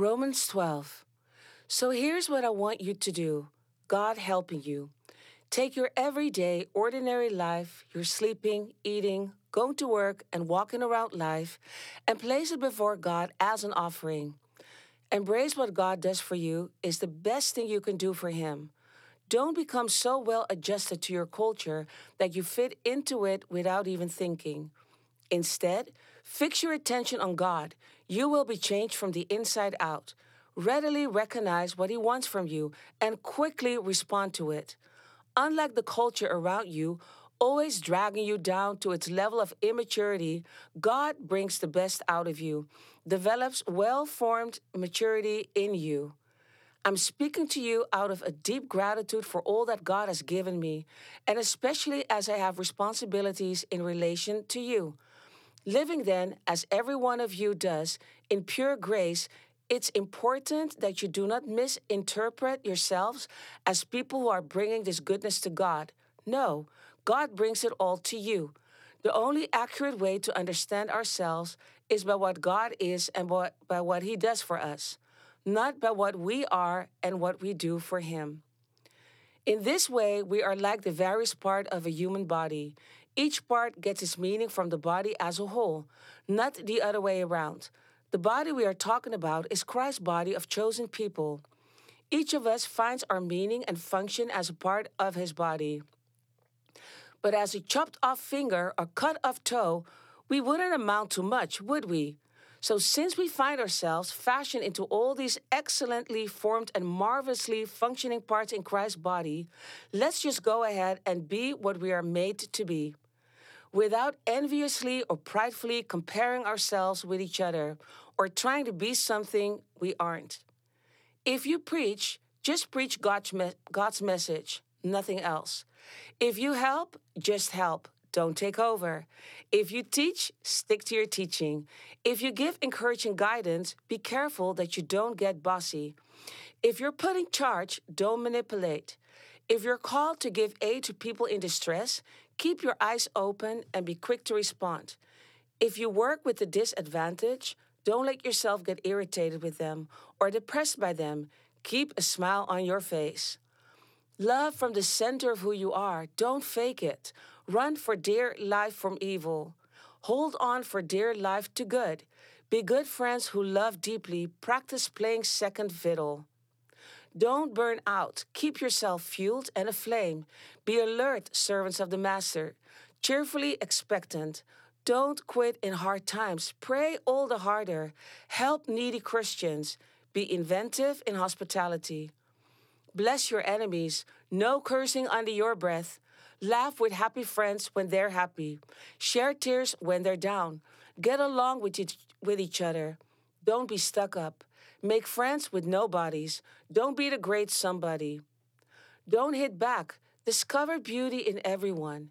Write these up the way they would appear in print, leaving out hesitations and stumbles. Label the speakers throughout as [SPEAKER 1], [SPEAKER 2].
[SPEAKER 1] Romans 12. So here's what I want you to do, God helping you. Take your everyday, ordinary life, your sleeping, eating, going to work, and walking around life, and place it before God as an offering. Embrace what God does for you is the best thing you can do for Him. Don't become so well adjusted to your culture that you fit into it without even thinking. Instead, fix your attention on God. You will be changed from the inside out. Readily recognize what He wants from you and quickly respond to it. Unlike the culture around you, always dragging you down to its level of immaturity, God brings the best out of you, develops well formed maturity in you. I'm speaking to you out of a deep gratitude for all that God has given me, and especially as I have responsibilities in relation to you. Living then, as every one of you does, in pure grace, it's important that you do not misinterpret yourselves as people who are bringing this goodness to God. No, God brings it all to you. The only accurate way to understand ourselves is by what God is and by what He does for us, not by what we are and what we do for Him. In this way, we are like the various part of a human body. Each part gets its meaning from the body as a whole, not the other way around. The body we are talking about is Christ's body of chosen people. Each of us finds our meaning and function as a part of His body. But as a chopped off finger or cut off toe, we wouldn't amount to much, would we? So, since we find ourselves fashioned into all these excellently formed and marvelously functioning parts in Christ's body, let's just go ahead and be what we are made to be, without enviously or pridefully comparing ourselves with each other or trying to be something we aren't. If you preach, just preach God's message, nothing else. If you help, just help. Don't take over. If you teach, stick to your teaching. If you give encouraging guidance, be careful that you don't get bossy. If you're put in charge, don't manipulate. If you're called to give aid to people in distress, keep your eyes open and be quick to respond. If you work with the disadvantaged, don't let yourself get irritated with them or depressed by them. Keep a smile on your face. Love from the center of who you are. Don't fake it. Run for dear life from evil. Hold on for dear life to good. Be good friends who love deeply. Practice playing second fiddle. Don't burn out. Keep yourself fueled and aflame. Be alert, servants of the Master. Cheerfully expectant. Don't quit in hard times. Pray all the harder. Help needy Christians. Be inventive in hospitality. Bless your enemies. No cursing under your breath. Laugh with happy friends when they're happy. Share tears when they're down. Get along with each other. Don't be stuck up. Make friends with nobodies. Don't be the great somebody. Don't hit back. Discover beauty in everyone.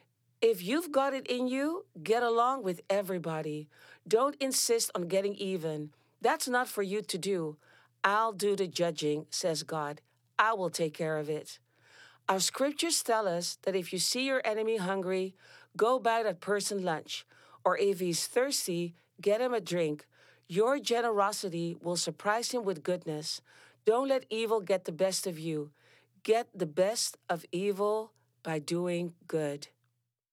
[SPEAKER 1] If you've got it in you, get along with everybody. Don't insist on getting even. That's not for you to do. I'll do the judging, says God. I will take care of it. Our scriptures tell us that if you see your enemy hungry, go buy that person lunch. Or if he's thirsty, get him a drink. Your generosity will surprise him with goodness. Don't let evil get the best of you. Get the best of evil by doing good.